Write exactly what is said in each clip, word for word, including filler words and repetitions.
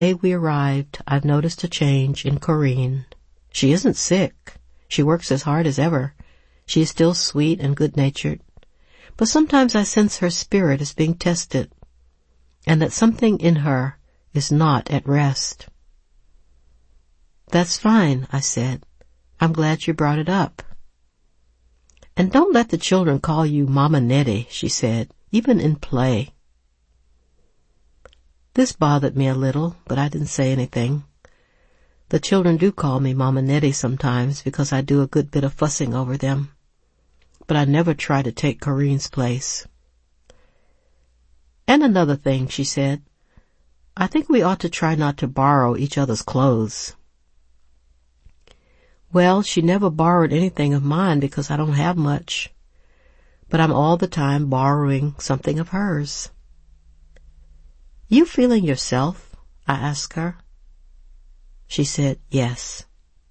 The day we arrived, I've noticed a change in Corinne. She isn't sick. She works as hard as ever. She is still sweet and good-natured. But sometimes I sense her spirit is being tested, and that something in her is not at rest. That's fine, I said. I'm glad you brought it up. And don't let the children call you Mama Nettie, she said, even in play. This bothered me a little, but I didn't say anything. The children do call me Mama Nettie sometimes because I do a good bit of fussing over them. But I never try to take Corinne's place. And another thing, she said, I think we ought to try not to borrow each other's clothes. Well, she never borrowed anything of mine because I don't have much. But I'm all the time borrowing something of hers. You feeling yourself? I asked her. She said, yes.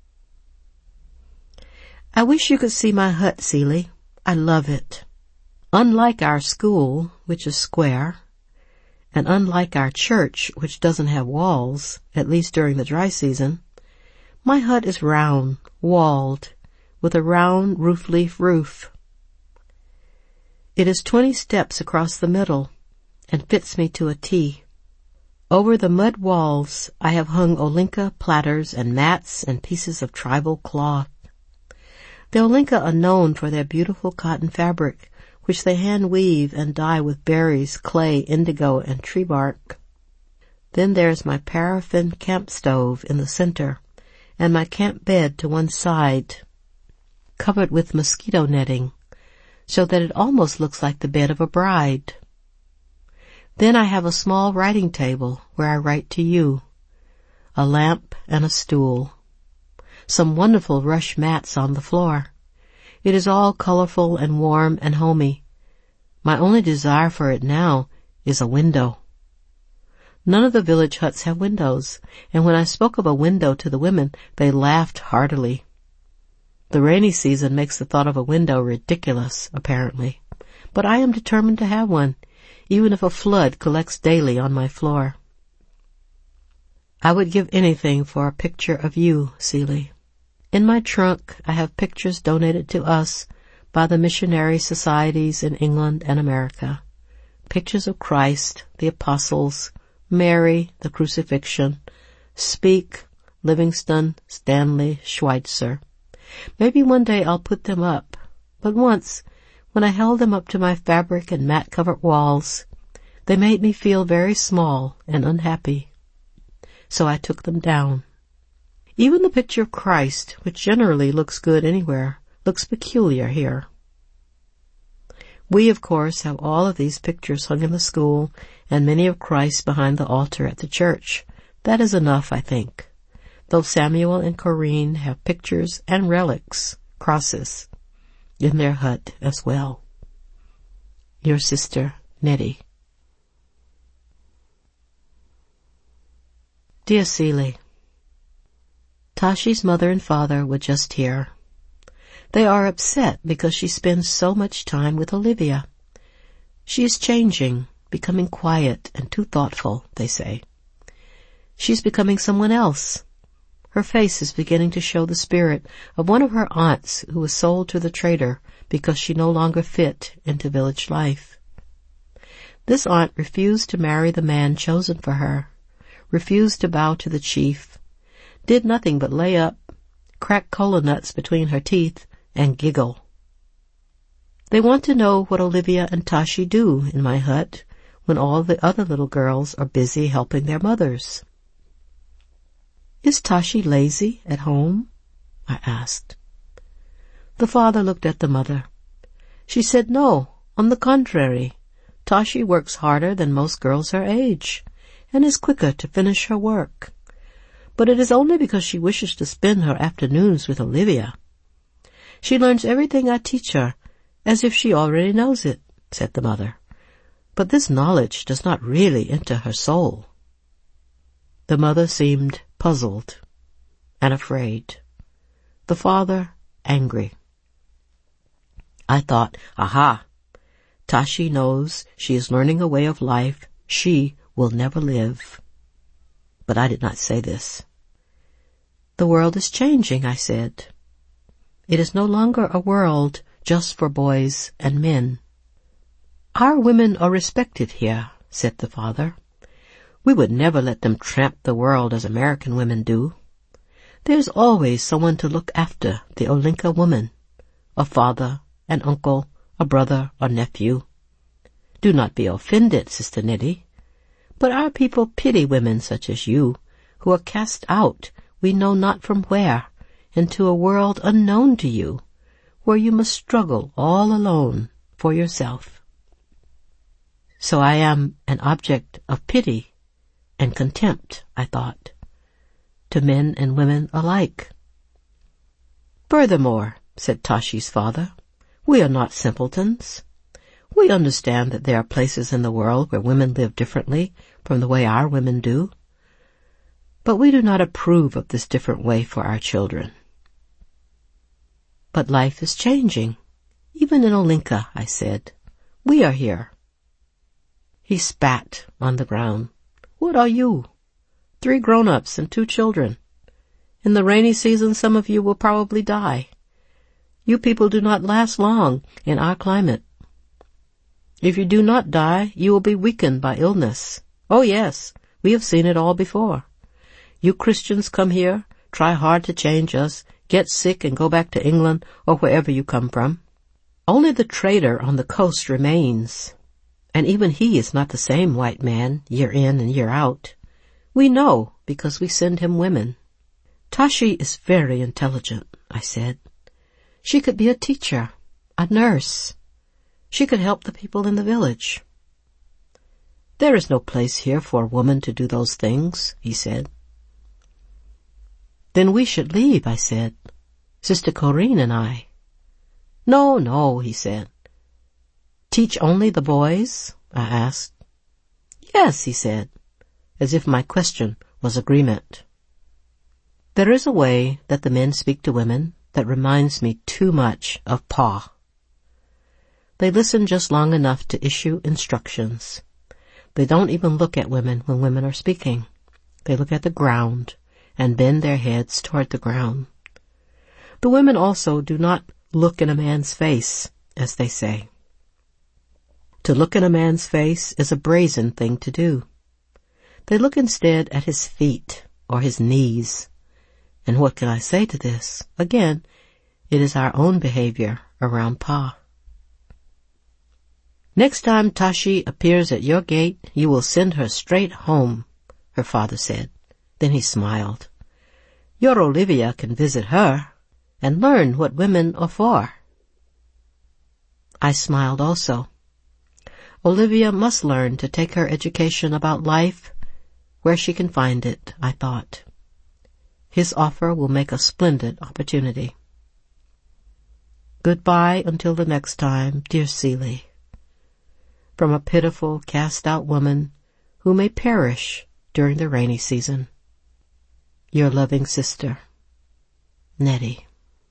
I wish you could see my hut, Celie. I love it. Unlike our school, which is square, and unlike our church, which doesn't have walls, at least during the dry season, my hut is round, walled, with a round roof-leaf roof. It is twenty steps across the middle and fits me to a T. Over the mud walls I have hung Olinka platters and mats and pieces of tribal cloth. The Olinka are known for their beautiful cotton fabric, which they hand-weave and dye with berries, clay, indigo, and tree bark. Then there's my paraffin camp stove in the center, and my camp bed to one side, covered with mosquito netting, so that it almost looks like the bed of a bride. Then I have a small writing table where I write to you, a lamp and a stool, some wonderful rush mats on the floor. It is all colorful and warm and homey. My only desire for it now is a window. None of the village huts have windows, and when I spoke of a window to the women, they laughed heartily. The rainy season makes the thought of a window ridiculous, apparently, but I am determined to have one, even if a flood collects daily on my floor. I would give anything for a picture of you, Celie. In my trunk I have pictures donated to us by the missionary societies in England and America. Pictures of Christ, the apostles, Mary, the crucifixion, Speke, Livingston, Stanley, Schweitzer. Maybe one day I'll put them up, but once, when I held them up to my fabric and mat-covered walls, they made me feel very small and unhappy. So I took them down. Even the picture of Christ, which generally looks good anywhere, looks peculiar here. We, of course, have all of these pictures hung in the school and many of Christ behind the altar at the church. That is enough, I think, though Samuel and Corinne have pictures and relics, crosses, in their hut as well. Your sister, Nettie. Dear Celie, Tashi's mother and father were just here. They are upset because she spends so much time with Olivia. She is changing, becoming quiet and too thoughtful, they say. She's becoming someone else. Her face is beginning to show the spirit of one of her aunts who was sold to the trader because she no longer fit into village life. This aunt refused to marry the man chosen for her, refused to bow to the chief, did nothing but lay up, crack cola nuts between her teeth, and giggle. They want to know what Olivia and Tashi do in my hut when all the other little girls are busy helping their mothers. Is Tashi lazy at home? I asked. The father looked at the mother. She said no, on the contrary. Tashi works harder than most girls her age, and is quicker to finish her work. But it is only because she wishes to spend her afternoons with Olivia. She learns everything I teach her, as if she already knows it, said the mother. But this knowledge does not really enter her soul. The mother seemed puzzled and afraid. The father angry. I thought, aha, Tashi knows she is learning a way of life she will never live. but I did not say this. The world is changing, I said. It is no longer a world just for boys and men. Our women are respected here, said the father. We would never let them tramp the world as American women do. There's always someone to look after the Olinka woman, a father, an uncle, a brother or nephew. Do not be offended, Sister Nettie, but our people pity women such as you, who are cast out, we know not from where, into a world unknown to you, where you must struggle all alone for yourself. So I am an object of pity and contempt, I thought, to men and women alike. Furthermore, said Tashi's father, we are not simpletons. We understand that there are places in the world where women live differently from the way our women do. But we do not approve of this different way for our children. But life is changing, even in Olinka, I said. We are here. He spat on the ground. What are you? Three grown-ups and two children. In the rainy season, some of you will probably die. You people do not last long in our climate. If you do not die, you will be weakened by illness. Oh yes, we have seen it all before. You Christians come here, try hard to change us, get sick and go back to England or wherever you come from. Only the trader on the coast remains, and even he is not the same white man year in and year out. We know because we send him women. Tashi is very intelligent, I said. She could be a teacher, a nurse. She could help the people in the village. There is no place here for a woman to do those things, he said. Then we should leave, I said. Sister Corinne and I. No, no, he said. Teach only the boys? I asked. Yes, he said, as if my question was agreement. There is a way that the men speak to women that reminds me too much of Pa. They listen just long enough to issue instructions. They don't even look at women when women are speaking. They look at the ground and bend their heads toward the ground. The women also do not look in a man's face, as they say. To look in a man's face is a brazen thing to do. They look instead at his feet or his knees. And what can I say to this? Again, it is our own behavior around Pa. Next time Tashi appears at your gate, you will send her straight home, her father said. Then he smiled. Your Olivia can visit her and learn what women are for. I smiled also. Olivia must learn to take her education about life where she can find it, I thought. His offer will make a splendid opportunity. Goodbye until the next time, dear Seeley. From a pitiful, cast-out woman who may perish during the rainy season. Your loving sister, Nettie.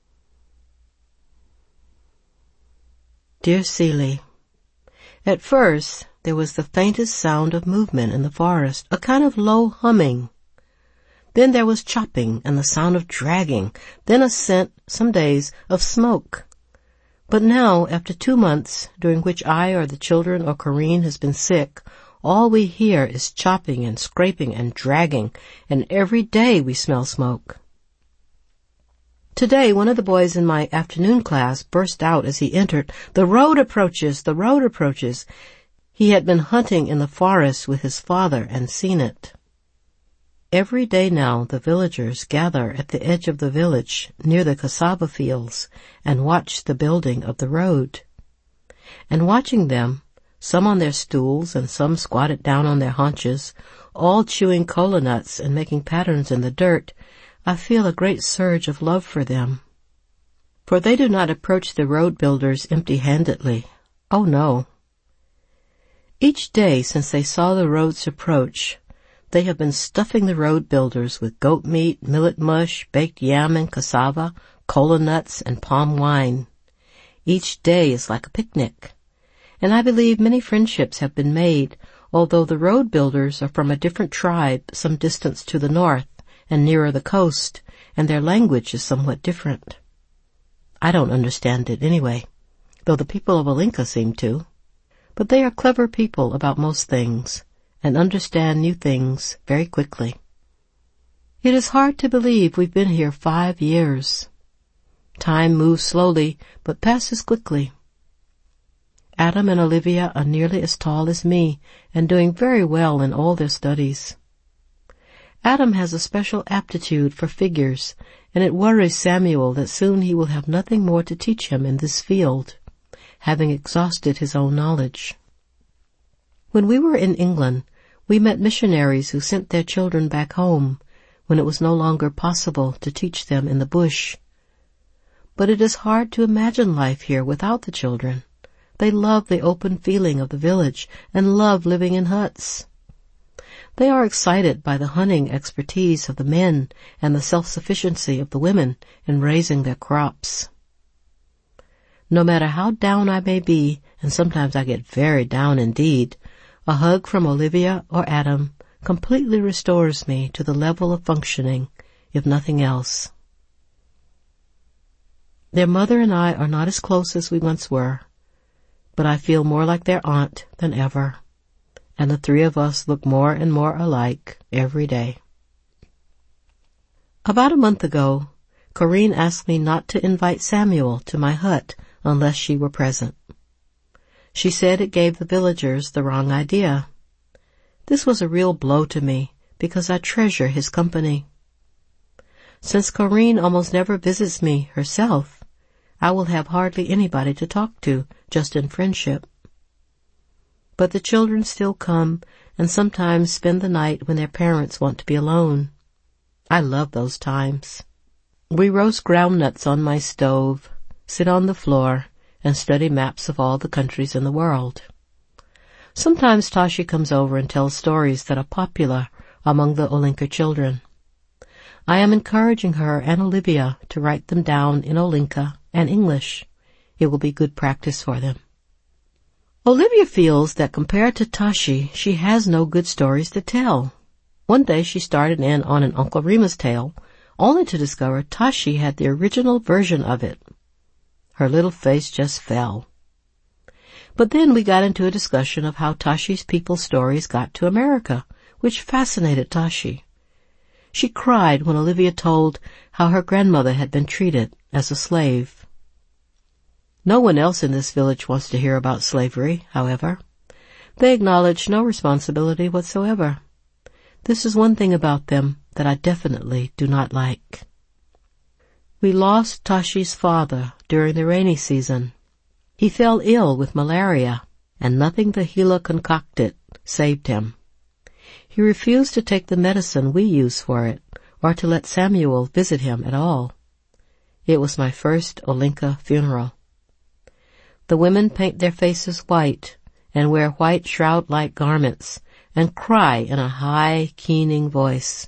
Dear Seeley, at first there was the faintest sound of movement in the forest, a kind of low humming. Then there was chopping and the sound of dragging, then a scent, some days, of smoke. But now, after two months, during which I or the children or Corinne has been sick, all we hear is chopping and scraping and dragging, and every day we smell smoke. Today, one of the boys in my afternoon class burst out as he entered, "The road approaches! The road approaches!" He had been hunting in the forest with his father and seen it. Every day now the villagers gather at the edge of the village near the cassava fields and watch the building of the road. And watching them, some on their stools and some squatted down on their haunches, all chewing cola nuts and making patterns in the dirt, I feel a great surge of love for them. For they do not approach the road builders empty-handedly. Oh no. Each day since they saw the roads approach, they have been stuffing the road builders with goat meat, millet mush, baked yam and cassava, cola nuts, and palm wine. Each day is like a picnic. And I believe many friendships have been made, although the road builders are from a different tribe some distance to the north and nearer the coast, and their language is somewhat different. I don't understand it anyway, though the people of Olinka seem to. But they are clever people about most things, and understand new things very quickly. It is hard to believe we've been here five years. Time moves slowly, but passes quickly. Adam and Olivia are nearly as tall as me, and doing very well in all their studies. Adam has a special aptitude for figures, and it worries Samuel that soon he will have nothing more to teach him in this field, having exhausted his own knowledge. When we were in England, we met missionaries who sent their children back home when it was no longer possible to teach them in the bush. But it is hard to imagine life here without the children. They love the open feeling of the village and love living in huts. They are excited by the hunting expertise of the men and the self-sufficiency of the women in raising their crops. No matter how down I may be, and sometimes I get very down indeed, a hug from Olivia or Adam completely restores me to the level of functioning, if nothing else. Their mother and I are not as close as we once were, but I feel more like their aunt than ever, and the three of us look more and more alike every day. About a month ago, Corinne asked me not to invite Samuel to my hut unless she were present. She said it gave the villagers the wrong idea. This was a real blow to me, because I treasure his company. Since Corinne almost never visits me herself, I will have hardly anybody to talk to, just in friendship. But the children still come, and sometimes spend the night when their parents want to be alone. I love those times. We roast groundnuts on my stove, sit on the floor, and study maps of all the countries in the world. Sometimes Tashi comes over and tells stories that are popular among the Olinka children. I am encouraging her and Olivia to write them down in Olinka and English. It will be good practice for them. Olivia feels that compared to Tashi, she has no good stories to tell. One day she started in on an Uncle Remus tale, only to discover Tashi had the original version of it. Her little face just fell. But then we got into a discussion of how Tashi's people's stories got to America, which fascinated Tashi. She cried when Olivia told how her grandmother had been treated as a slave. No one else in this village wants to hear about slavery, however. They acknowledge no responsibility whatsoever. This is one thing about them that I definitely do not like. We lost Tashi's father during the rainy season. He fell ill with malaria, and nothing the Gila concocted saved him. He refused to take the medicine we use for it, or to let Samuel visit him at all. It was my first Olinka funeral. The women paint their faces white and wear white shroud-like garments and cry in a high, keening voice.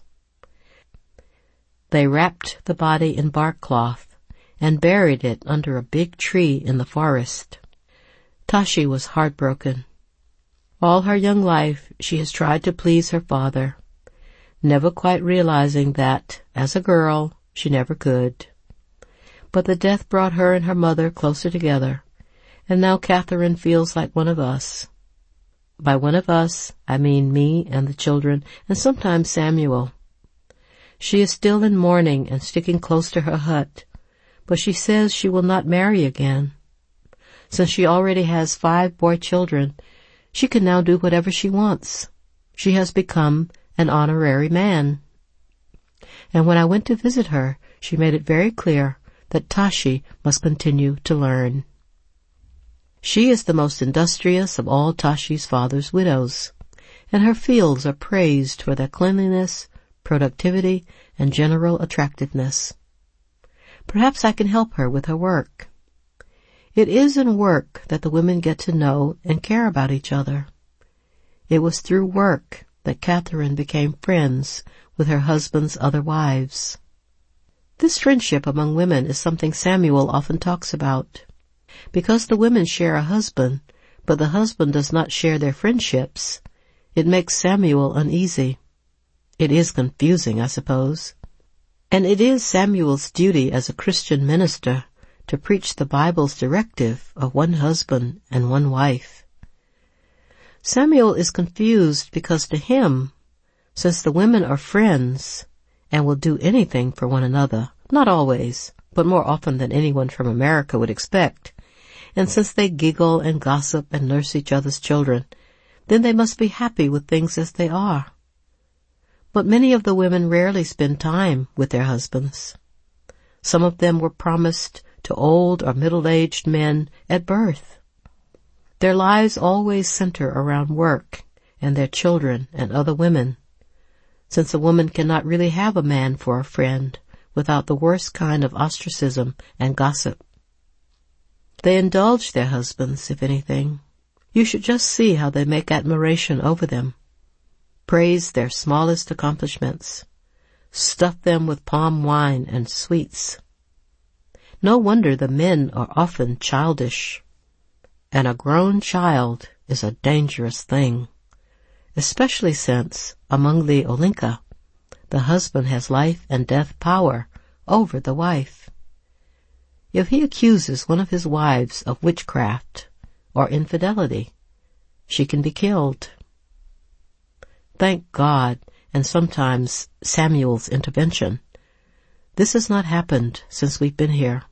They wrapped the body in bark cloth and buried it under a big tree in the forest. Tashi was heartbroken. All her young life she has tried to please her father, never quite realizing that, as a girl, she never could. But the death brought her and her mother closer together, and now Catherine feels like one of us. By one of us, I mean me and the children, and sometimes Samuel. She is still in mourning and sticking close to her hut, but she says she will not marry again. Since she already has five boy children, she can now do whatever she wants. She has become an honorary man. And when I went to visit her, she made it very clear that Tashi must continue to learn. She is the most industrious of all Tashi's father's widows, and her fields are praised for their cleanliness, productivity, and general attractiveness. Perhaps I can help her with her work. It is in work that the women get to know and care about each other. It was through work that Catherine became friends with her husband's other wives. This friendship among women is something Samuel often talks about. Because the women share a husband, but the husband does not share their friendships, It makes Samuel uneasy. It is confusing, I suppose. And it is Samuel's duty as a Christian minister to preach the Bible's directive of one husband and one wife. Samuel is confused because to him, since the women are friends and will do anything for one another, not always, but more often than anyone from America would expect, and since they giggle and gossip and nurse each other's children, then they must be happy with things as they are. But many of the women rarely spend time with their husbands. Some of them were promised to old or middle-aged men at birth. Their lives always center around work and their children and other women, since a woman cannot really have a man for a friend without the worst kind of ostracism and gossip. They indulge their husbands, if anything. You should just see how they make admiration over them, praise their smallest accomplishments, stuff them with palm wine and sweets. No wonder the men are often childish. And a grown child is a dangerous thing, especially since, among the Olinka, the husband has life and death power over the wife. If he accuses one of his wives of witchcraft or infidelity, she can be killed. Thank God, and sometimes Samuel's intervention, this has not happened since we've been here.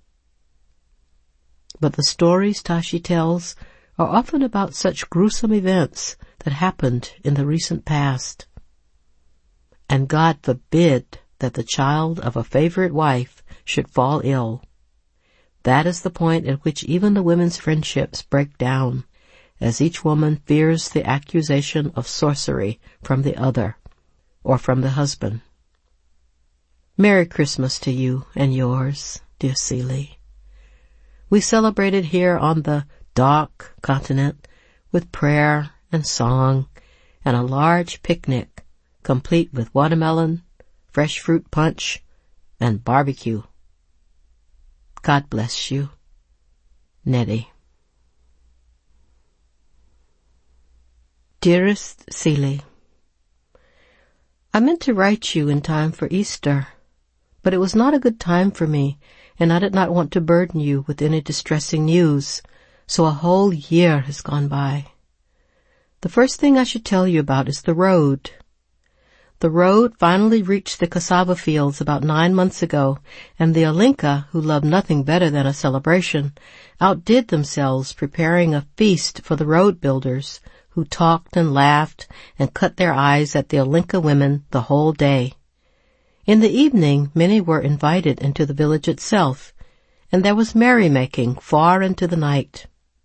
But the stories Tashi tells are often about such gruesome events that happened in the recent past. And God forbid that the child of a favorite wife should fall ill. That is the point at which even the women's friendships break down, as each woman fears the accusation of sorcery from the other, or from the husband. Merry Christmas to you and yours, dear Seeley. We celebrated here on the dark continent with prayer and song and a large picnic, complete with watermelon, fresh fruit punch, and barbecue. God bless you. Nettie. Dearest Seeley, I meant to write you in time for Easter, but it was not a good time for me, and I did not want to burden you with any distressing news, so a whole year has gone by. The first thing I should tell you about is the road. The road finally reached the cassava fields about nine months ago, and the Olinka, who loved nothing better than a celebration, outdid themselves preparing a feast for the road builders, who talked and laughed and cut their eyes at the Olinka women the whole day. In the evening, many were invited into the village itself, and there was merrymaking far into the night.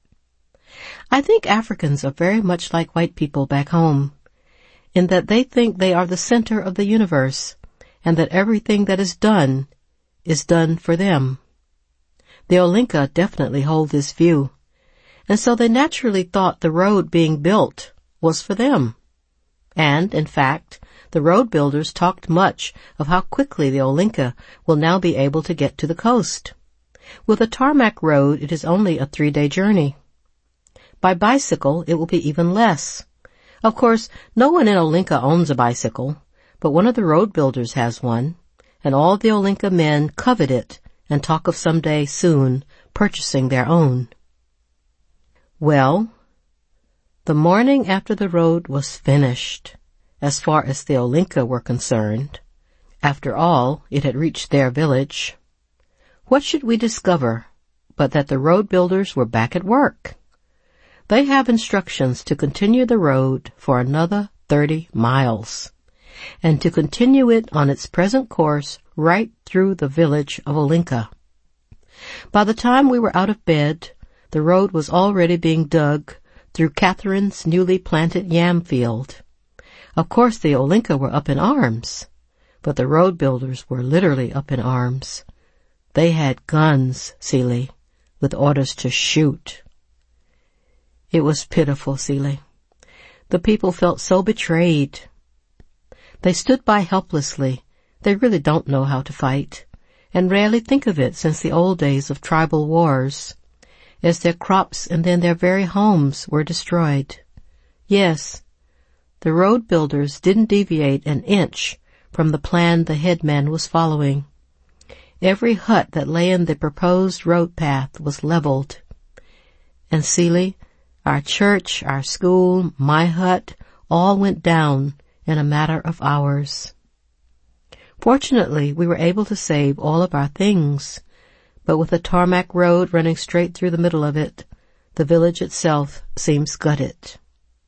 I think Africans are very much like white people back home, in that they think they are the center of the universe, and that everything that is done is done for them. The Olinka definitely hold this view, and so they naturally thought the road being built was for them. And, in fact, the road builders talked much of how quickly the Olinka will now be able to get to the coast. With a tarmac road, it is only a three-day journey. By bicycle, it will be even less. Of course, no one in Olinka owns a bicycle, but one of the road builders has one, and all the Olinka men covet it and talk of someday soon purchasing their own. Well, the morning after the road was finished, as far as the Olinka were concerned, after all, it had reached their village, what should we discover but that the road builders were back at work? They have instructions to continue the road for another thirty miles, and to continue it on its present course right through the village of Olinka. By the time we were out of bed, the road was already being dug through Catherine's newly planted yam field. Of course the Olinka were up in arms, but the road builders were literally up in arms. They had guns, Seeley, with orders to shoot. It was pitiful, Seeley. The people felt so betrayed. They stood by helplessly. They really don't know how to fight, and rarely think of it since the old days of tribal wars, as their crops and then their very homes were destroyed. Yes, the road builders didn't deviate an inch from the plan the headman was following. Every hut that lay in the proposed road path was leveled. And Seeley, our church, our school, my hut, all went down in a matter of hours. Fortunately, we were able to save all of our things, but with a tarmac road running straight through the middle of it, the village itself seems gutted.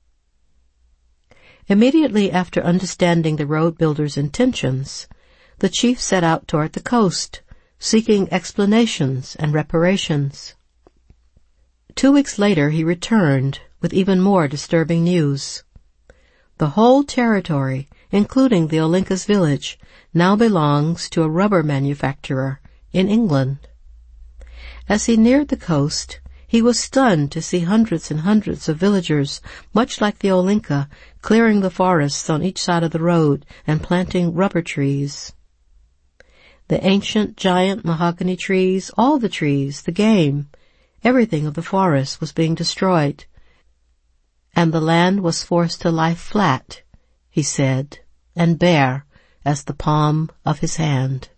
Immediately after understanding the road builder's intentions, the chief set out toward the coast, seeking explanations and reparations. Two weeks later he returned with even more disturbing news. The whole territory, including the Olinkas village, now belongs to a rubber manufacturer in England. As he neared the coast, he was stunned to see hundreds and hundreds of villagers, much like the Olinka, clearing the forests on each side of the road and planting rubber trees. The ancient giant mahogany trees, all the trees, the game, everything of the forest was being destroyed, and the land was forced to lie flat, he said, and bare as the palm of his hand.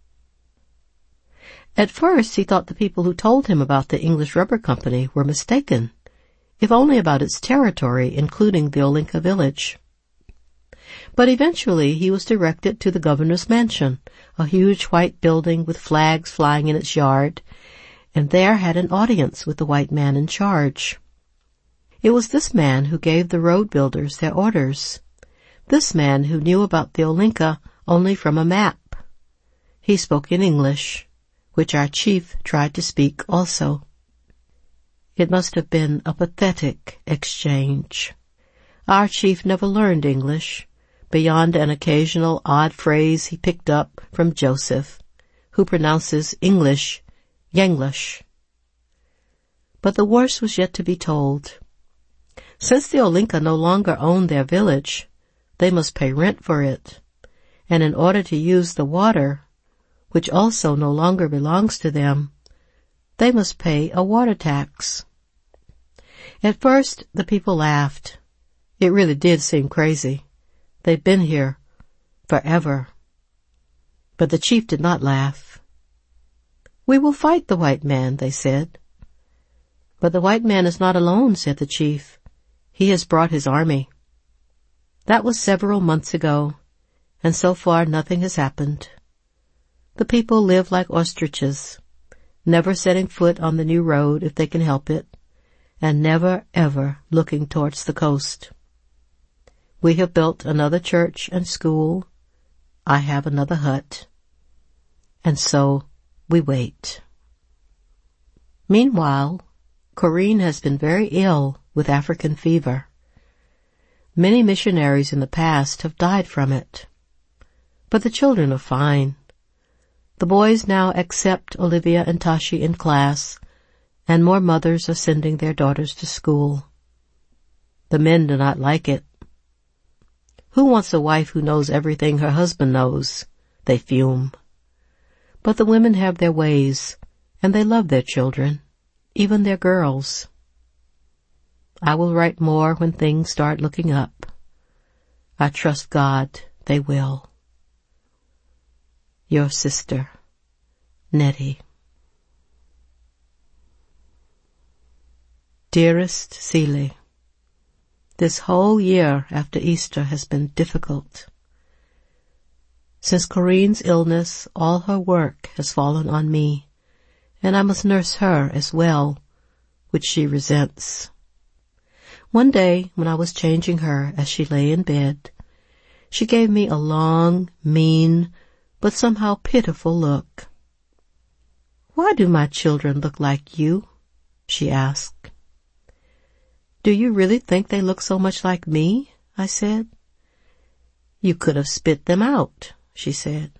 At first he thought the people who told him about the English Rubber Company were mistaken, if only about its territory, including the Olinka village. But eventually he was directed to the governor's mansion, a huge white building with flags flying in its yard, and there had an audience with the white man in charge. It was this man who gave the road builders their orders, this man who knew about the Olinka only from a map. He spoke in English, which our chief tried to speak also. It must have been a pathetic exchange. Our chief never learned English, beyond an occasional odd phrase he picked up from Joseph, who pronounces English Yanglish. But the worst was yet to be told. Since the Olinka no longer owned their village, they must pay rent for it, and in order to use the water, which also no longer belongs to them, they must pay a water tax. At first, the people laughed. It really did seem crazy. They've been here forever. But the chief did not laugh. "We will fight the white man," they said. "But the white man is not alone," said the chief. "He has brought his army." That was several months ago, and so far nothing has happened. The people live like ostriches, never setting foot on the new road if they can help it, and never, ever looking towards the coast. We have built another church and school. I have another hut. And so we wait. Meanwhile, Corinne has been very ill with African fever. Many missionaries in the past have died from it. But the children are fine. The boys now accept Olivia and Tashi in class, and more mothers are sending their daughters to school. The men do not like it. Who wants a wife who knows everything her husband knows? They fume. But the women have their ways, and they love their children, even their girls. I will write more when things start looking up. I trust God they will. Your sister, Nettie. Dearest Seeley, this whole year after Easter has been difficult. Since Corinne's illness, all her work has fallen on me, and I must nurse her as well, which she resents. One day, when I was changing her as she lay in bed, she gave me a long, mean, but somehow pitiful look. "Why do my children look like you?" she asked. "Do you really think they look so much like me?" I said. "You could have spit them out," she said.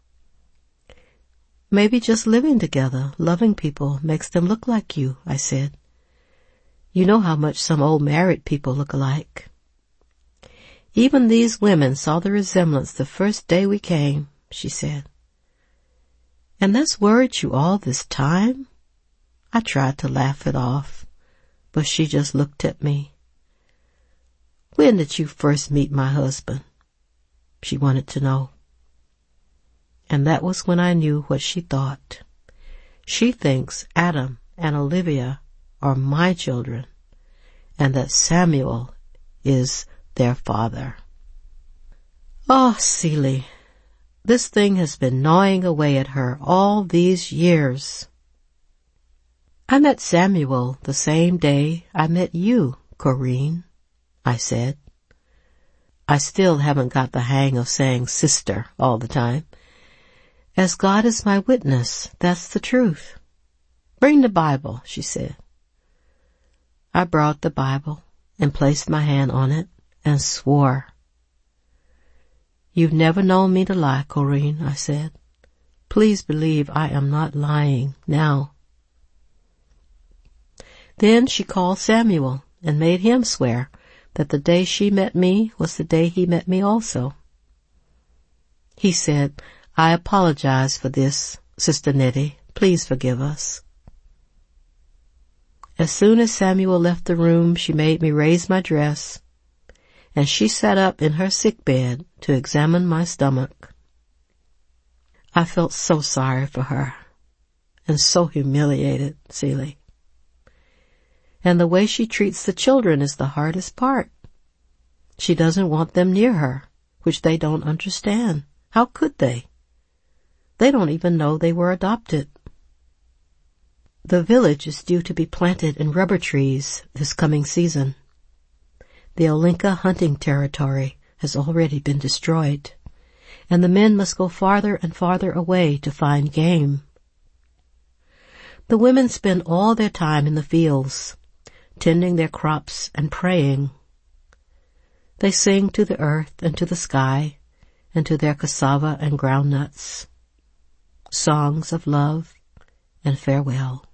"Maybe just living together, loving people, makes them look like you," I said. "You know how much some old married people look alike." "Even these women saw the resemblance the first day we came," she said. "And that's worried you all this time?" I tried to laugh it off, but she just looked at me. When did you first meet my husband? She wanted to know. And that was when I knew what she thought. She thinks Adam and Olivia are my children, and that Samuel is their father. Oh, Celie, this thing has been gnawing away at her all these years. I met Samuel the same day I met you, Corinne, I said. I still haven't got the hang of saying sister all the time. As God is my witness, that's the truth. Bring the Bible, she said. I brought the Bible and placed my hand on it and swore. You've never known me to lie, Corinne, I said. Please believe I am not lying now. Then she called Samuel and made him swear that the day she met me was the day he met me also. He said, I apologize for this, Sister Nettie. Please forgive us. As soon as Samuel left the room, she made me raise my dress, and she sat up in her sick bed to examine my stomach. I felt so sorry for her, and so humiliated, Celie. And the way she treats the children is the hardest part. She doesn't want them near her, which they don't understand. How could they? They don't even know they were adopted. The village is due to be planted in rubber trees this coming season. The Olinka hunting territory has already been destroyed, and the men must go farther and farther away to find game. The women spend all their time in the fields, tending their crops and praying. They sing to the earth and to the sky and to their cassava and groundnuts, songs of love and farewell.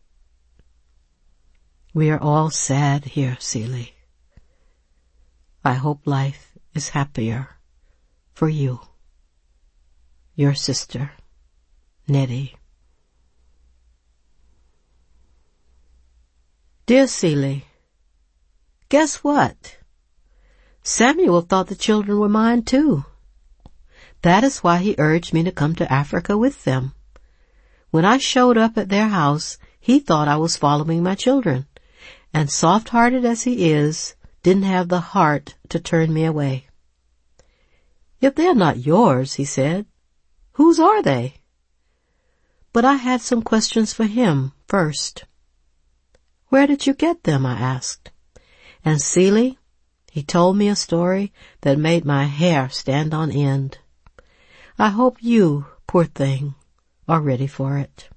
We are all sad here, Celie. I hope life is happier for you. Your sister, Nettie. Dear Celie, guess what? Samuel thought the children were mine too. That is why he urged me to come to Africa with them. When I showed up at their house, he thought I was following my children, and soft-hearted as he is, didn't have the heart to turn me away. If they're not yours, he said, whose are they? But I had some questions for him first. Where did you get them? I asked. And Celie, he told me a story that made my hair stand on end. I hope you, poor thing, are ready for it.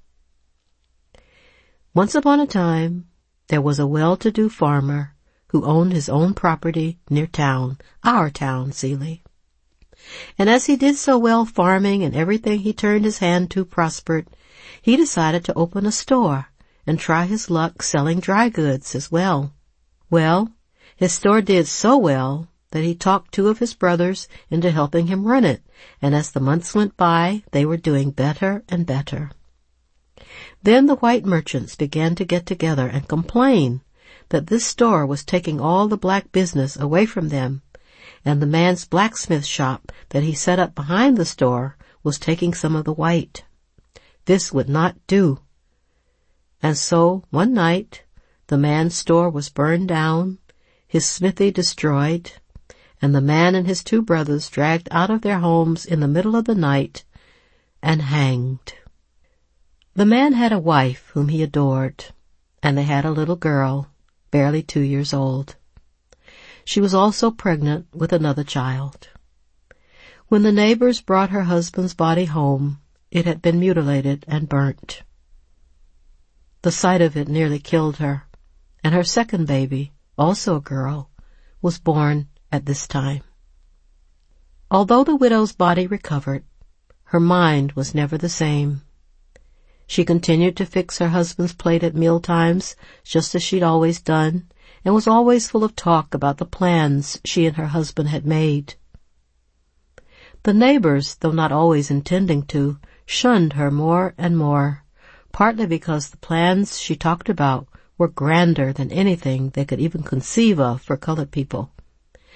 Once upon a time, there was a well-to-do farmer who owned his own property near town, our town, Celie. And as he did so well farming and everything he turned his hand to prospered, he decided to open a store and try his luck selling dry goods as well. Well, his store did so well that he talked two of his brothers into helping him run it, and as the months went by, they were doing better and better. Then the white merchants began to get together and complain that this store was taking all the black business away from them, and the man's blacksmith shop that he set up behind the store was taking some of the white. This would not do. And so, one night, the man's store was burned down, his smithy destroyed, and the man and his two brothers dragged out of their homes in the middle of the night and hanged. The man had a wife whom he adored, and they had a little girl, barely two years old. She was also pregnant with another child. When the neighbors brought her husband's body home, it had been mutilated and burnt. The sight of it nearly killed her, and her second baby, also a girl, was born at this time. Although the widow's body recovered, her mind was never the same. She continued to fix her husband's plate at meal times, just as she'd always done, and was always full of talk about the plans she and her husband had made. The neighbors, though not always intending to, shunned her more and more, partly because the plans she talked about were grander than anything they could even conceive of for colored people,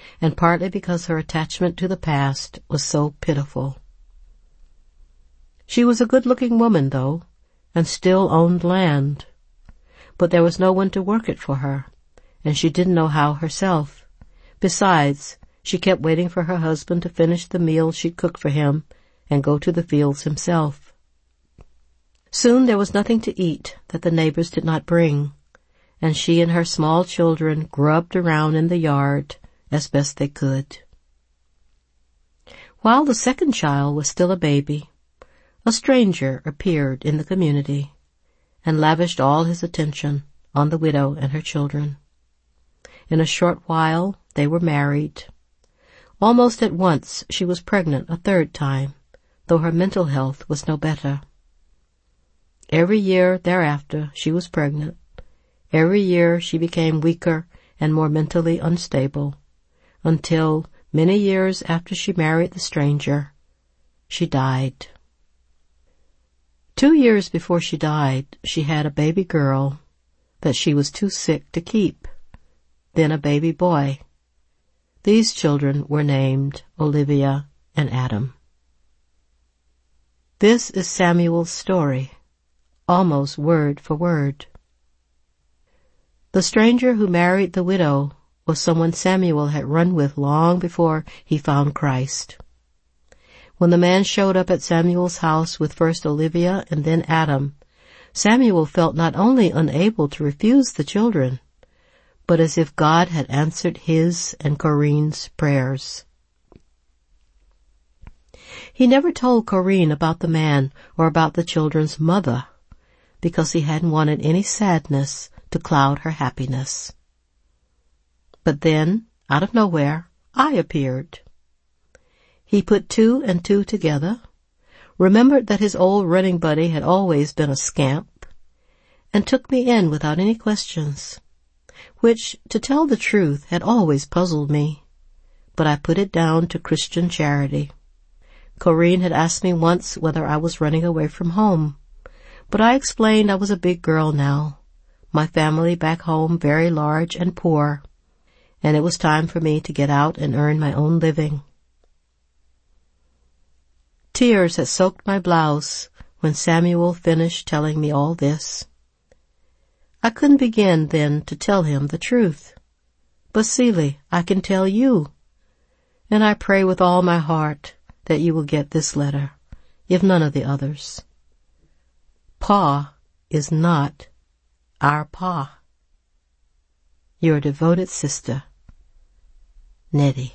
and partly because her attachment to the past was so pitiful. She was a good-looking woman, though, and still owned land. But there was no one to work it for her, and she didn't know how herself. Besides, she kept waiting for her husband to finish the meal she'd cooked for him and go to the fields himself. Soon there was nothing to eat that the neighbors did not bring, and she and her small children grubbed around in the yard as best they could. While the second child was still a baby, a stranger appeared in the community and lavished all his attention on the widow and her children. In a short while they were married. Almost at once she was pregnant a third time, though her mental health was no better. Every year thereafter she was pregnant. Every year she became weaker and more mentally unstable, until, many years after she married the stranger, she died. Two years before she died, she had a baby girl that she was too sick to keep, then a baby boy. These children were named Olivia and Adam. This is Samuel's story, almost word for word. The stranger who married the widow was someone Samuel had run with long before he found Christ. When the man showed up at Samuel's house with first Olivia and then Adam, Samuel felt not only unable to refuse the children, but as if God had answered his and Corinne's prayers. He never told Corinne about the man or about the children's mother, because he hadn't wanted any sadness to cloud her happiness. But then, out of nowhere, I appeared. He put two and two together, remembered that his old running buddy had always been a scamp, and took me in without any questions, which, to tell the truth, had always puzzled me, but I put it down to Christian charity. Corinne had asked me once whether I was running away from home, but I explained I was a big girl now, my family back home very large and poor, and it was time for me to get out and earn my own living. Tears had soaked my blouse when Samuel finished telling me all this. I couldn't begin then to tell him the truth. But Celie, I can tell you, and I pray with all my heart that you will get this letter, if none of the others. Pa is not our Pa. Your devoted sister, Nettie.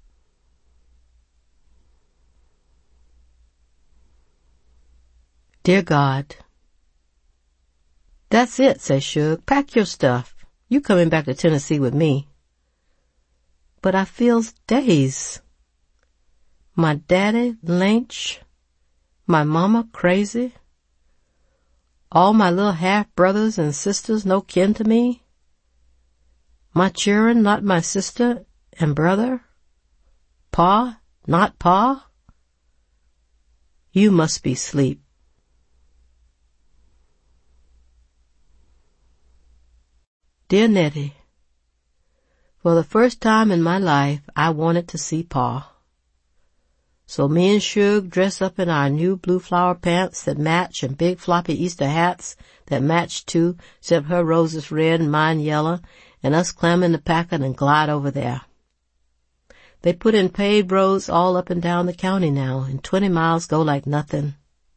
Dear God, that's it, says Shug. Pack your stuff. You coming back to Tennessee with me. But I feels daze. My daddy lynch, my mama crazy, all my little half-brothers and sisters no kin to me, my children not my sister and brother, Pa not Pa. You must be asleep. Dear Nettie, for the first time in my life, I wanted to see Pa. So me and Shug dress up in our new blue flower pants that match and big floppy Easter hats that match too, except her rose is red and mine yellow, and us climb in the Packard and glide over there. They put in paved roads all up and down the county now, and twenty miles go like nothing.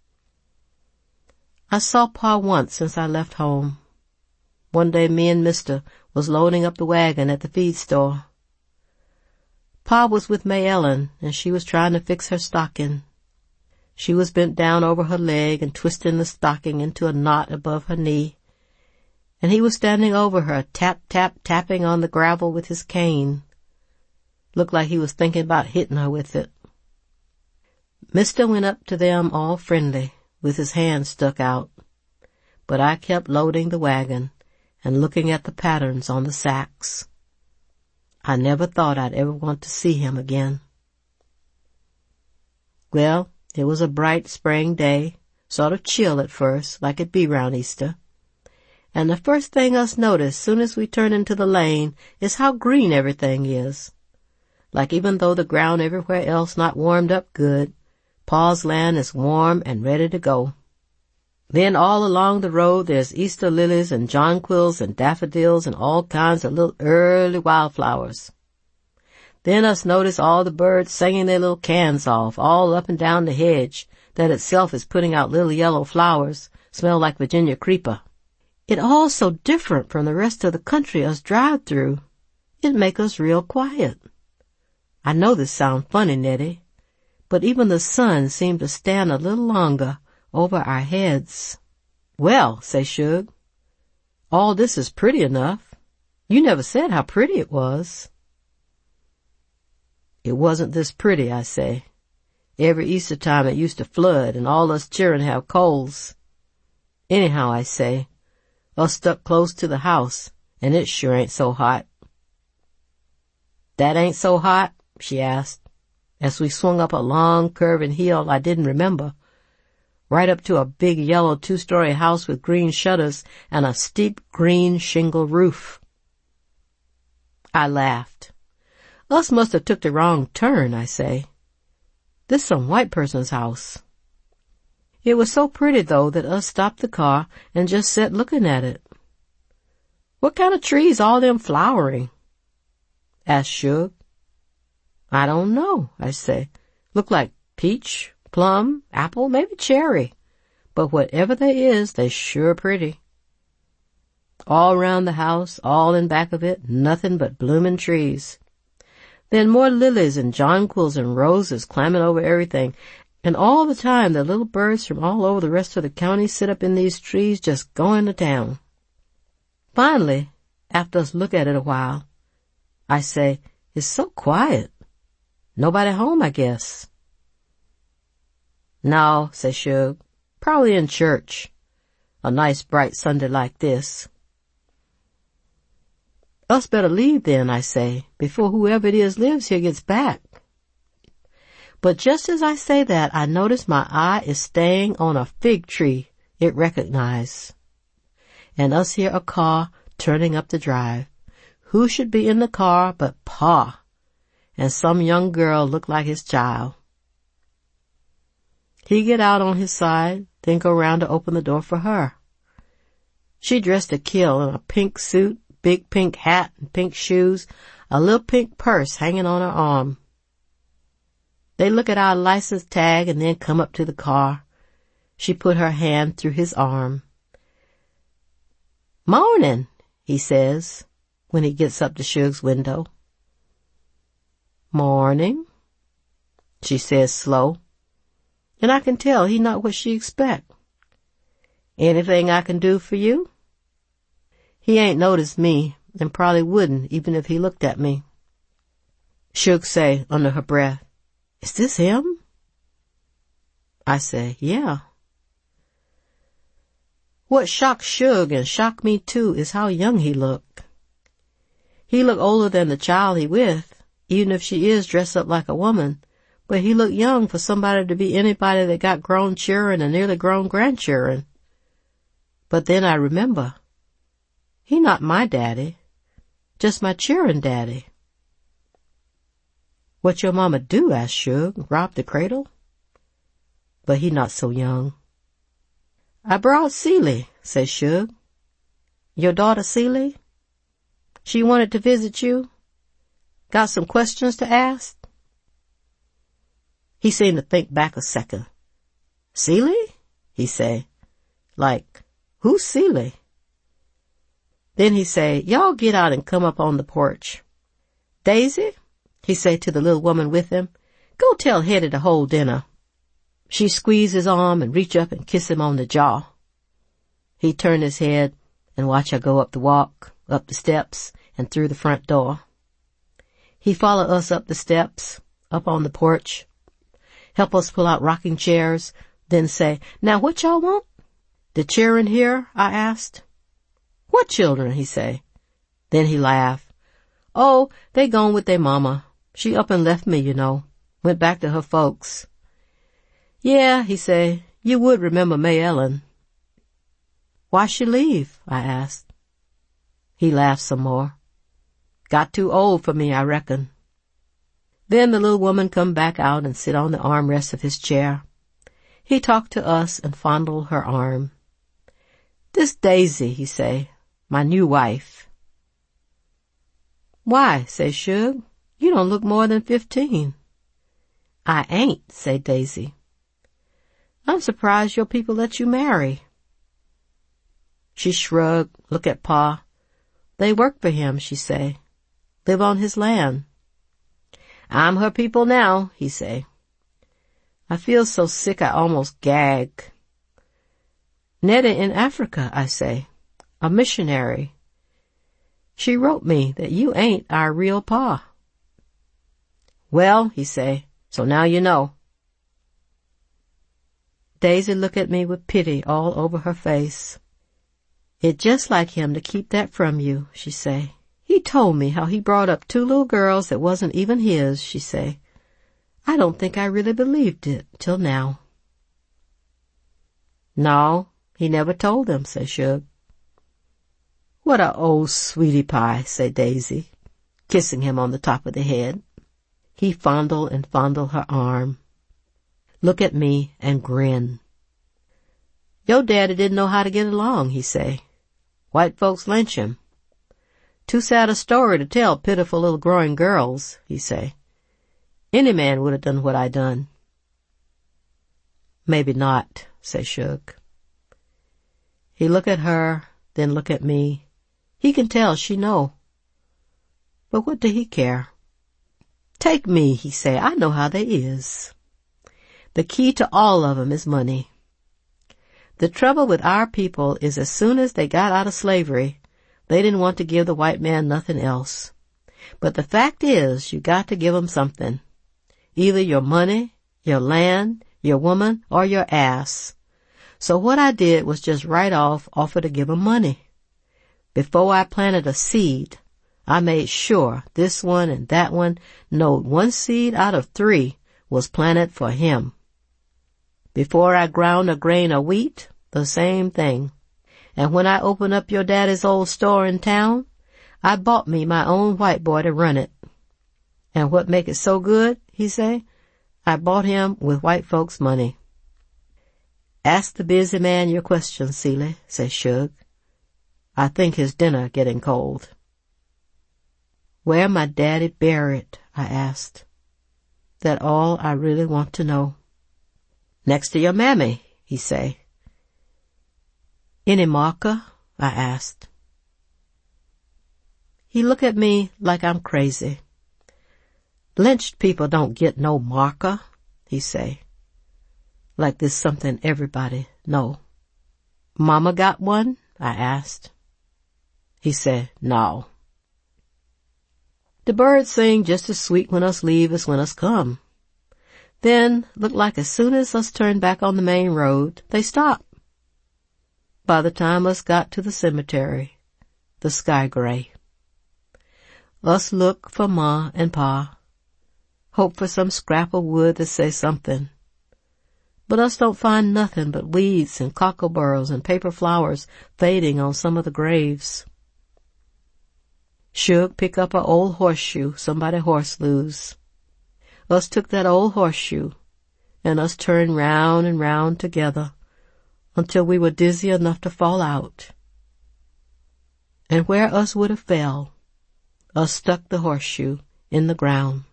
I saw Pa once since I left home. One day me and Mister was loading up the wagon at the feed store. Pa was with May Ellen, and she was trying to fix her stocking. She was bent down over her leg and twisting the stocking into a knot above her knee, and he was standing over her, tap, tap, tapping on the gravel with his cane. Looked like he was thinking about hitting her with it. Mister went up to them all friendly, with his hand stuck out, but I kept loading the wagon and looking at the patterns on the sacks. I never thought I'd ever want to see him again. Well, it was a bright spring day, sort of chill at first, like it be round Easter. And the first thing us noticed, soon as we turned into the lane, is how green everything is. like even though the ground everywhere else not warmed up good, Pa's land is warm and ready to go. Then all along the road there's Easter lilies and jonquils and daffodils and all kinds of little early wildflowers. Then us notice all the birds singing their little cans off, all up and down the hedge, that itself is putting out little yellow flowers, smell like Virginia creeper. It all so different from the rest of the country us drive through. It make us real quiet. I know this sound funny, Nettie, but even the sun seemed to stand a little longer over our heads. Well, say Shug, all this is pretty enough. You never said how pretty it was. It wasn't this pretty, I say. Every Easter time it used to flood and all us children have colds. Anyhow, I say, us stuck close to the house and it sure ain't so hot. That ain't so hot? She asked, as we swung up a long curving hill I didn't remember, right up to a big yellow two-story house with green shutters and a steep green shingle roof. I laughed. Us must have took the wrong turn, I say. This some white person's house. It was so pretty, though, that us stopped the car and just sat looking at it. What kind of trees all them flowering? Asked Shug. I don't know, I say. Look like peach, plum, apple, maybe cherry. But whatever they is, they sure pretty. All round the house, all in back of it, nothing but bloomin' trees. Then more lilies and jonquils and roses climbing over everything. And all the time the little birds from all over the rest of the county sit up in these trees just going to town. Finally, after us look at it a while, I say, it's so quiet. Nobody home, I guess. No, says Shug, probably in church. A nice bright Sunday like this. Us better leave then, I say, before whoever it is lives here gets back. But just as I say that, I notice my eye is staying on a fig tree it recognized. And us hear a car turning up the drive. Who should be in the car but Pa, and some young girl look like his child. He get out on his side, then go round to open the door for her. She dressed to kill in a pink suit, big pink hat and pink shoes, a little pink purse hanging on her arm. They look at our license tag and then come up to the car. She put her hand through his arm. Morning, he says, when he gets up to Shug's window. Morning, she says slow, and I can tell he not what she expect. Anything I can do for you? He ain't noticed me, and probably wouldn't even if he looked at me. Shug say under her breath, is this him? I say, yeah. What shocked Shug and shocked me too is how young he look. He look older than the child he with, even if she is dressed up like a woman, but he look young for somebody to be anybody that got grown children and nearly grown grandchildren. But then I remember, he not my daddy, just my children daddy. What your mama do? Asked Shug. Rob the cradle? But he not so young. I brought Celie, says Shug. Your daughter Celie? She wanted to visit you? Got some questions to ask? He seemed to think back a second. Celie? He say. Like, who's Celie? Then he say, y'all get out and come up on the porch. Daisy, he say to the little woman with him, go tell Hetty to hold dinner. She squeeze his arm and reach up and kiss him on the jaw. He turn his head and watch her go up the walk, up the steps, and through the front door. He follow us up the steps, up on the porch, help us pull out rocking chairs, then say, now what y'all want? The children here? I asked. What children? He say. Then he laughed. Oh, they gone with their mama. She up and left me, you know. Went back to her folks. Yeah, he say, you would remember May Ellen. Why she leave? I asked. He laughed some more. Got too old for me, I reckon. Then the little woman come back out and sit on the armrest of his chair. He talked to us and fondled her arm. "This Daisy," he say, "my new wife." "Why," say Suge, "you don't look more than fifteen." "I ain't," say Daisy. "I'm surprised your people let you marry." She shrugged, look at Pa. "They work for him," she say. "Live on his land." "I'm her people now," he say. I feel so sick I almost gag. "Netta in Africa," I say. "A missionary. She wrote me that you ain't our real Pa." "Well," he say, "so now you know." Daisy look at me with pity all over her face. "It just like him to keep that from you," she say. "He told me how he brought up two little girls that wasn't even his," she say. "I don't think I really believed it till now." "No, he never told them," say Suge. "What a old sweetie pie," say Daisy, kissing him on the top of the head. He fondled and fondled her arm. Look at me and grin. "Your daddy didn't know how to get along," he say. "White folks lynch him. Too sad a story to tell pitiful little growing girls," he say. "Any man would have done what I done." "Maybe not," say Suge. He look at her, then look at me. He can tell she know. But what do he care? "Take me," he say. "I know how they is. The key to all of 'em is money. The trouble with our people is as soon as they got out of slavery, they didn't want to give the white man nothing else. But the fact is, you got to give 'em something. Either your money, your land, your woman, or your ass. So what I did was just right off offer to give 'em money. Before I planted a seed, I made sure this one and that one knowed one seed out of three was planted for him. Before I ground a grain of wheat, the same thing. And when I opened up your daddy's old store in town, I bought me my own white boy to run it. And what make it so good," he say, "I bought him with white folks' money." "Ask the busy man your question, Celie," says Suge. "I think his dinner getting cold." "Where my daddy buried?" I asked. That all I really want to know. "Next to your mammy," he say. "Any marker?" I asked. He look at me like I'm crazy. "Lynched people don't get no marker," he say. Like this something everybody know. "Mama got one?" I asked. He said, "No." The birds sing just as sweet when us leave as when us come. Then, look like as soon as us turn back on the main road, they stop. By the time us got to the cemetery, the sky gray. Us look for Ma and Pa, hope for some scrap of wood to say something. But us don't find nothing but weeds and cockleburrs and paper flowers fading on some of the graves. Suge pick up a old horseshoe somebody horse lose. Us took that old horseshoe, and us turned round and round together until we were dizzy enough to fall out. And where us would have fell, us stuck the horseshoe in the ground.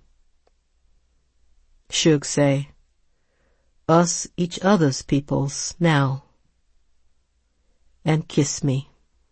Suge say, "Us each other's peoples now," and kiss me.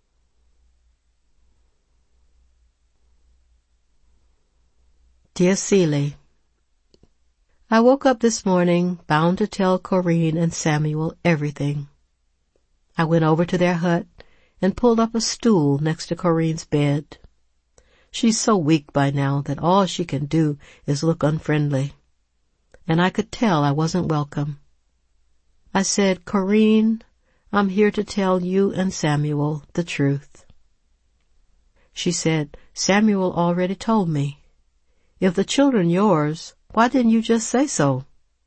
Dear Celie, I woke up this morning bound to tell Corinne and Samuel everything. I went over to their hut and pulled up a stool next to Corinne's bed. She's so weak by now that all she can do is look unfriendly, and I could tell I wasn't welcome. I said, "Corinne, I'm here to tell you and Samuel the truth." She said, "Samuel already told me. If the children yours, why didn't you just say so?"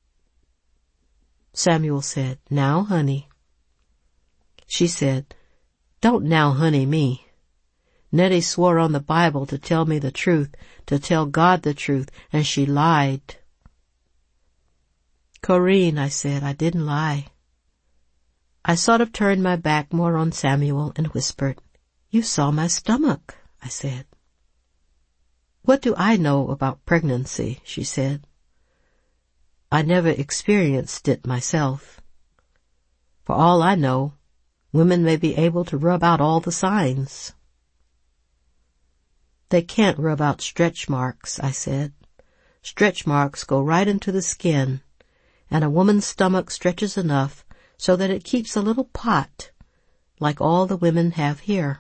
Samuel said, "Now, honey." She said, "Don't now honey me. Nettie swore on the Bible to tell me the truth, to tell God the truth, and she lied. Corrine, I said, I didn't lie. I sort of turned my back more on Samuel and whispered, You saw my stomach, I said. What do I know about pregnancy, she said. I never experienced it myself. For all I know, women may be able to rub out all the signs. They can't rub out stretch marks, I said. Stretch marks go right into the skin, and a woman's stomach stretches enough so that it keeps a little pot, like all the women have here.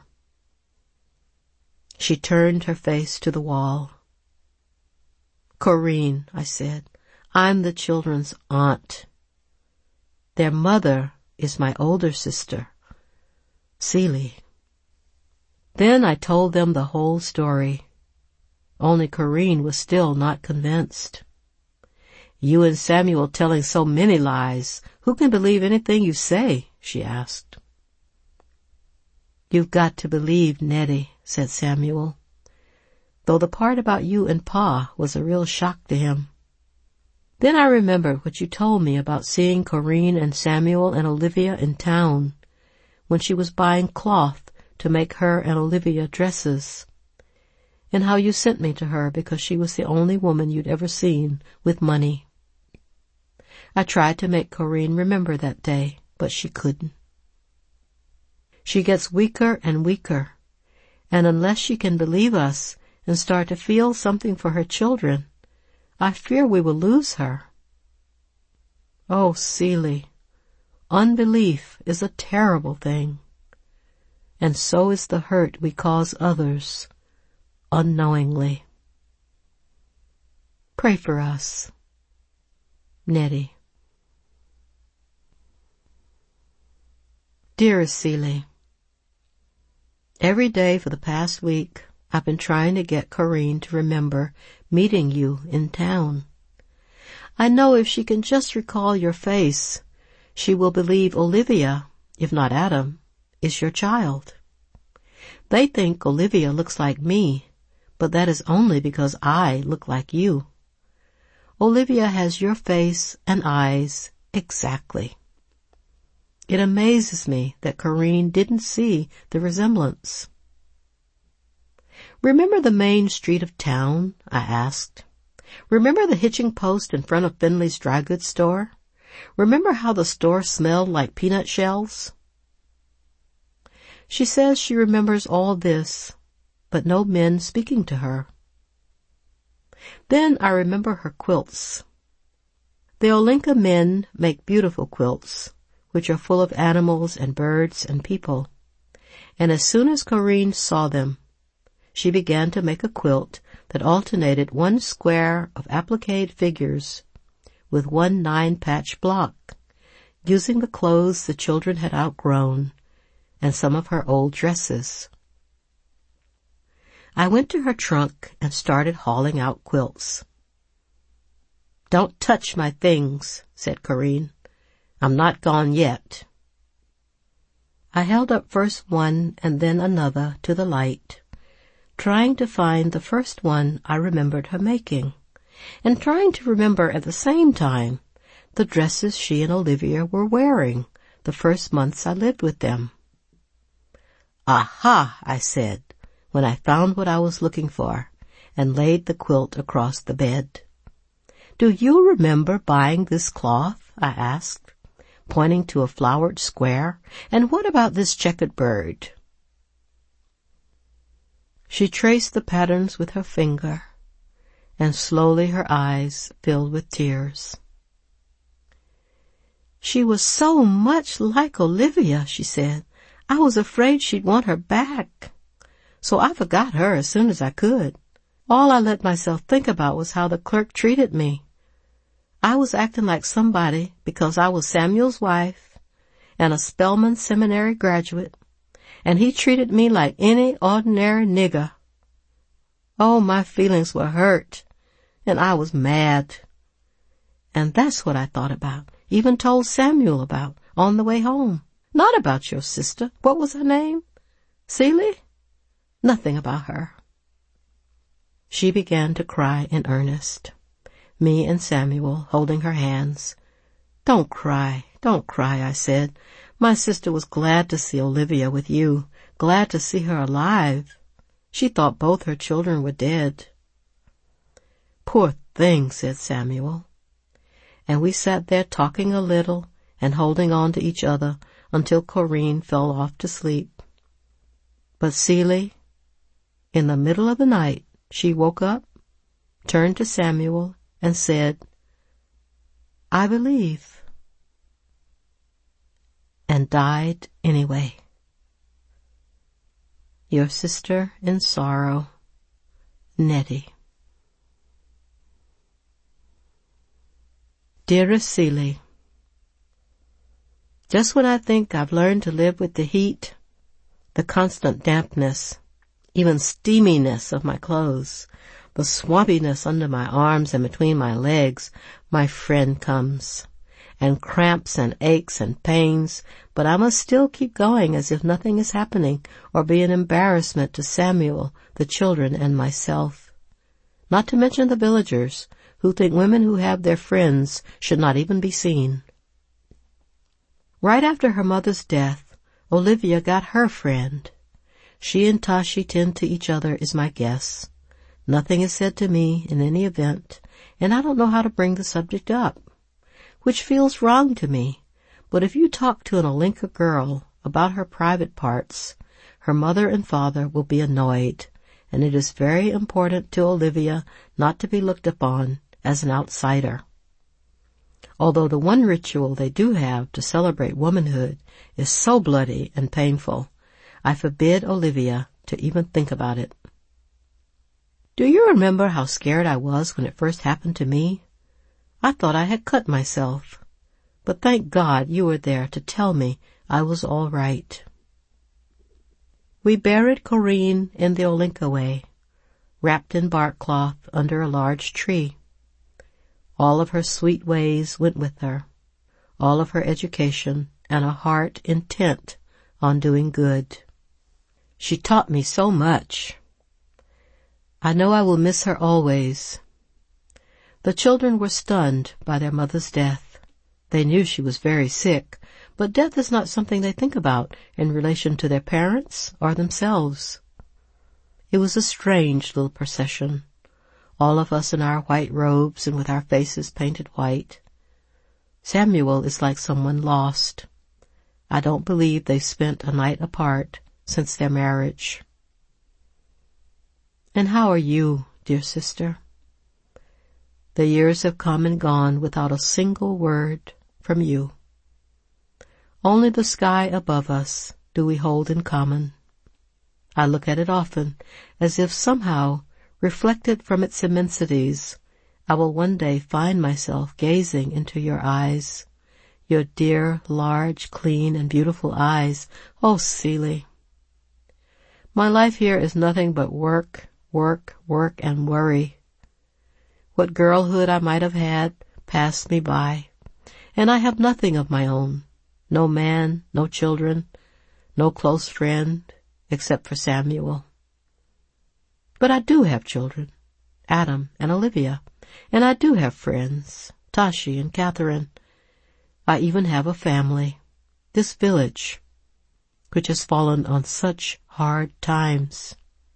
She turned her face to the wall. Corrine, I said, I'm the children's aunt. Their mother is my older sister, Celie. Then I told them the whole story. Only Corrine was still not convinced. You and Samuel telling so many lies. Who can believe anything you say? She asked. You've got to believe Nettie, said Samuel, though the part about you and Pa was a real shock to him. Then I remembered what you told me about seeing Corrine and Samuel and Olivia in town when she was buying cloth to make her and Olivia dresses, and how you sent me to her because she was the only woman you'd ever seen with money. I tried to make Corrine remember that day, but she couldn't. She gets weaker and weaker, and unless she can believe us and start to feel something for her children, I fear we will lose her. Oh, Celie, unbelief is a terrible thing, and so is the hurt we cause others unknowingly. Pray for us. Nettie. Dearest Celie, every day for the past week I've been trying to get Corrine to remember meeting you in town. I know if she can just recall your face, she will believe Olivia, if not Adam, is your child. They think Olivia looks like me, but that is only because I look like you. Olivia has your face and eyes exactly. It amazes me that Corrine didn't see the resemblance. Remember the main street of town? I asked. Remember the hitching post in front of Finley's dry goods store? Remember how the store smelled like peanut shells? She says she remembers all this, but no men speaking to her. Then I remember her quilts. The Olinka men make beautiful quilts, which are full of animals and birds and people. And as soon as Corrine saw them, she began to make a quilt that alternated one square of appliqued figures with one nine-patch block, using the clothes the children had outgrown and some of her old dresses. I went to her trunk and started hauling out quilts. Don't touch my things, said Corrine. I'm not gone yet. I held up first one and then another to the light, trying to find the first one I remembered her making, and trying to remember at the same time the dresses she and Olivia were wearing the first months I lived with them. Aha, I said, when I found what I was looking for, and laid the quilt across the bed. Do you remember buying this cloth? I asked, pointing to a flowered square. And what about this checkered bird? She traced the patterns with her finger, and slowly her eyes filled with tears. She was so much like Olivia, she said. I was afraid she'd want her back. So I forgot her as soon as I could. All I let myself think about was how the clerk treated me. I was acting like somebody because I was Samuel's wife and a Spelman Seminary graduate, and he treated me like any ordinary nigger. Oh, my feelings were hurt, and I was mad. And that's what I thought about, even told Samuel about on the way home. Not about your sister. What was her name? Celie? Nothing about her. She began to cry in earnest. Me and Samuel holding her hands. Don't cry, don't cry, I said. My sister was glad to see Olivia with you, glad to see her alive. She thought both her children were dead. Poor thing, said Samuel. And we sat there talking a little and holding on to each other until Corinne fell off to sleep. But Celie, in the middle of the night, she woke up, turned to Samuel, and said, I believe, and died anyway. Your sister in sorrow, Nettie. Dearest Celie, just when I think I've learned to live with the heat, the constant dampness, even steaminess of my clothes, the swampiness under my arms and between my legs, my friend comes, and cramps and aches and pains, but I must still keep going as if nothing is happening or be an embarrassment to Samuel, the children, and myself. Not to mention the villagers, who think women who have their friends should not even be seen. Right after her mother's death, Olivia got her friend. She and Tashi tend to each other is my guess. Nothing is said to me in any event, and I don't know how to bring the subject up, which feels wrong to me. But if you talk to an Olinka girl about her private parts, her mother and father will be annoyed, and it is very important to Olivia not to be looked upon as an outsider. Although the one ritual they do have to celebrate womanhood is so bloody and painful, I forbid Olivia to even think about it. Do you remember how scared I was when it first happened to me? I thought I had cut myself, but thank God you were there to tell me I was all right. We buried Corinne in the Olinka way, wrapped in bark cloth under a large tree. All of her sweet ways went with her, all of her education, and a heart intent on doing good. She taught me so much. I know I will miss her always. The children were stunned by their mother's death. They knew she was very sick, but death is not something they think about in relation to their parents or themselves. It was a strange little procession, all of us in our white robes and with our faces painted white. Samuel is like someone lost. I don't believe they spent a night apart since their marriage. And how are you, dear sister? The years have come and gone without a single word from you. Only the sky above us do we hold in common. I look at it often, as if somehow, reflected from its immensities, I will one day find myself gazing into your eyes, your dear, large, clean, and beautiful eyes. Oh, Celie! My life here is nothing but work, work, work, and worry. What girlhood I might have had passed me by, and I have nothing of my own, no man, no children, no close friend, except for Samuel. But I do have children, Adam and Olivia, and I do have friends, Tashi and Catherine. I even have a family, this village, which has fallen on such hard times.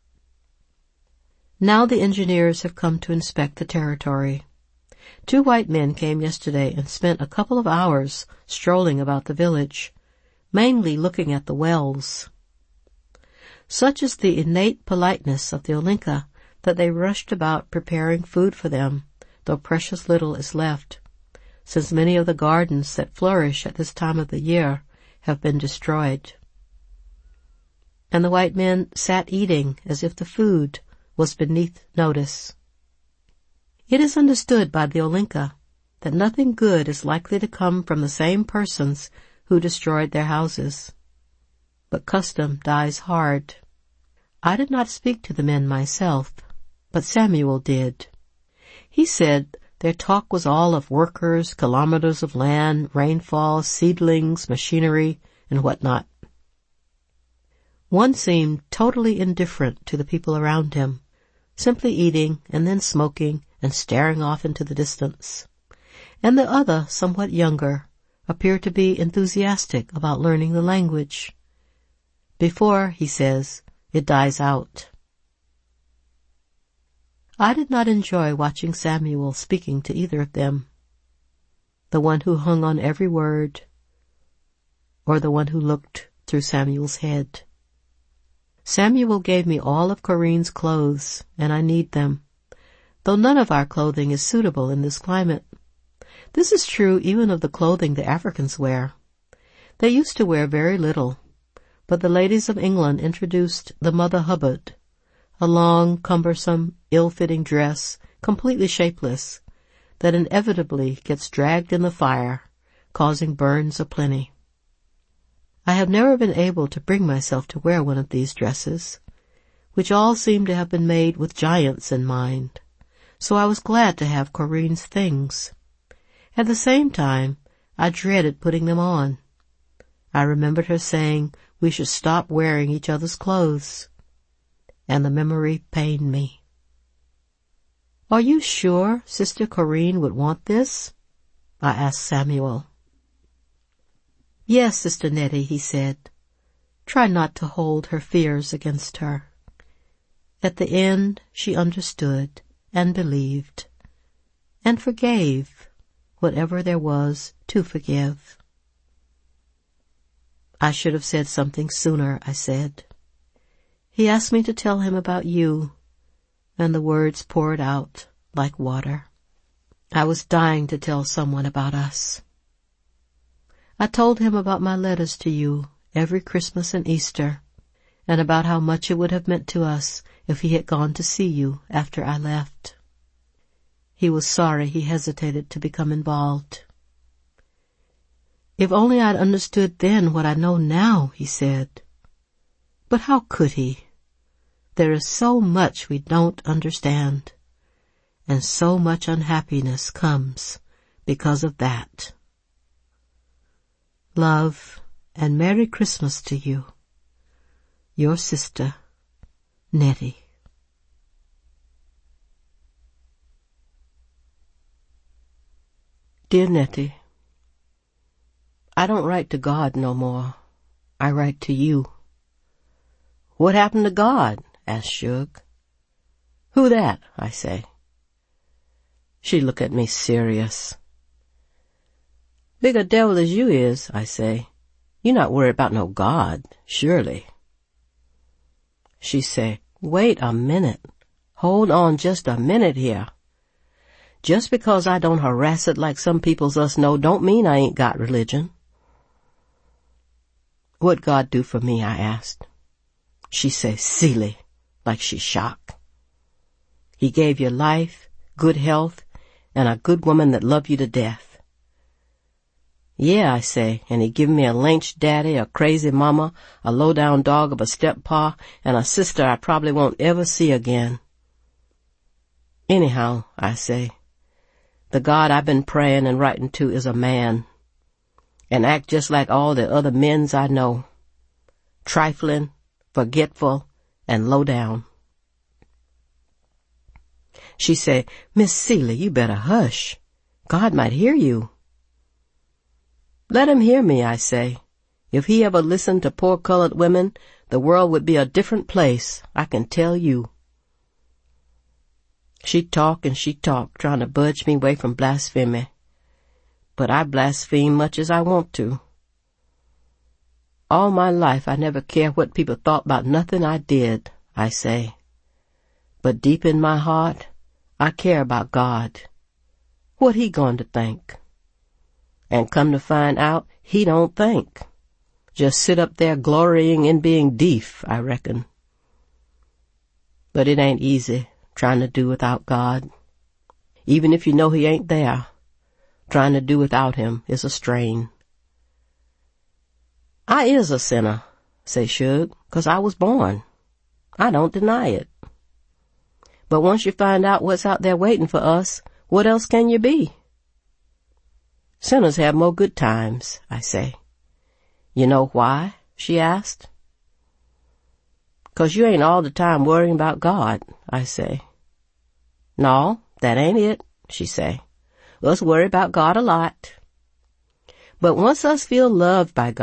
Now the engineers have come to inspect the territory. Two white men came yesterday and spent a couple of hours strolling about the village, mainly looking at the wells. Such is the innate politeness of the Olinka that they rushed about preparing food for them, though precious little is left, since many of the gardens that flourish at this time of the year have been destroyed. And the white men sat eating as if the food was beneath notice. It is understood by the Olinka that nothing good is likely to come from the same persons who destroyed their houses. But custom dies hard. I did not speak to the men myself, but Samuel did. He said their talk was all of workers, kilometers of land, rainfall, seedlings, machinery, and what not. One seemed totally indifferent to the people around him, simply eating and then smoking and staring off into the distance. And the other, somewhat younger, appeared to be enthusiastic about learning the language. Before, he says, it dies out. I did not enjoy watching Samuel speaking to either of them, the one who hung on every word, or the one who looked through Samuel's head. Samuel gave me all of Corinne's clothes, and I need them, though none of our clothing is suitable in this climate. This is true even of the clothing the Africans wear. They used to wear very little, but the ladies of England introduced the Mother Hubbard, a long, cumbersome, ill-fitting dress, completely shapeless, that inevitably gets dragged in the fire, causing burns aplenty. I have never been able to bring myself to wear one of these dresses, which all seem to have been made with giants in mind, so I was glad to have Corinne's things. At the same time, I dreaded putting them on. I remembered her saying we should stop wearing each other's clothes, and the memory pained me. "Are you sure Sister Corinne would want this?" I asked Samuel. "Yes, Sister Nettie," he said. "Try not to hold her fears against her." At the end, she understood and believed and forgave whatever there was to forgive. "I should have said something sooner," I said. "He asked me to tell him about you," and the words poured out like water. I was dying to tell someone about us. I told him about my letters to you every Christmas and Easter, and about how much it would have meant to us if he had gone to see you after I left. He was sorry he hesitated to become involved. "If only I'd understood then what I know now," he said. But how could he? There is so much we don't understand, and so much unhappiness comes because of that. Love and Merry Christmas to you. Your sister, Nettie. Dear Nettie, I don't write to God no more. I write to you. "What happened to God?" asked Shug. "Who that?" I say. She look at me serious. "Big a devil as you is," I say, "you not worried about no God, surely." She say, "Wait a minute. Hold on just a minute here. Just because I don't harass it like some peoples us know don't mean I ain't got religion." "What God do for me?" I asked. She say, silly, like she shocked. "He gave you life, good health, and a good woman that loved you to death." "Yeah," I say, "and he give me a lynch daddy, a crazy mama, a low-down dog of a step-pa, and a sister I probably won't ever see again." "Anyhow," I say, "the God I've been praying and writing to is a man, and act just like all the other men's I know, trifling, forgetful, and low down." She say, "Miss Seeley, you better hush. God might hear you." "Let him hear me," I say. "If he ever listened to poor colored women, the world would be a different place, I can tell you." She talk and she talk, trying to budge me away from blasphemy. But I blaspheme much as I want to. "All my life I never cared what people thought about nothing I did," I say. "But deep in my heart, I care about God. What he going to think?" And come to find out, he don't think. Just sit up there glorying in being deaf, I reckon. But it ain't easy trying to do without God. Even if you know he ain't there, trying to do without him is a strain. "I is a sinner," say Shug, "'cause I was born. I don't deny it. But once you find out what's out there waiting for us, what else can you be?" "Sinners have more good times," I say. "You know why?" she asked. 'Cause you ain't all the time worrying about God, I say. No, that ain't it, she say. Us worry about God a lot. But once us feel loved by God,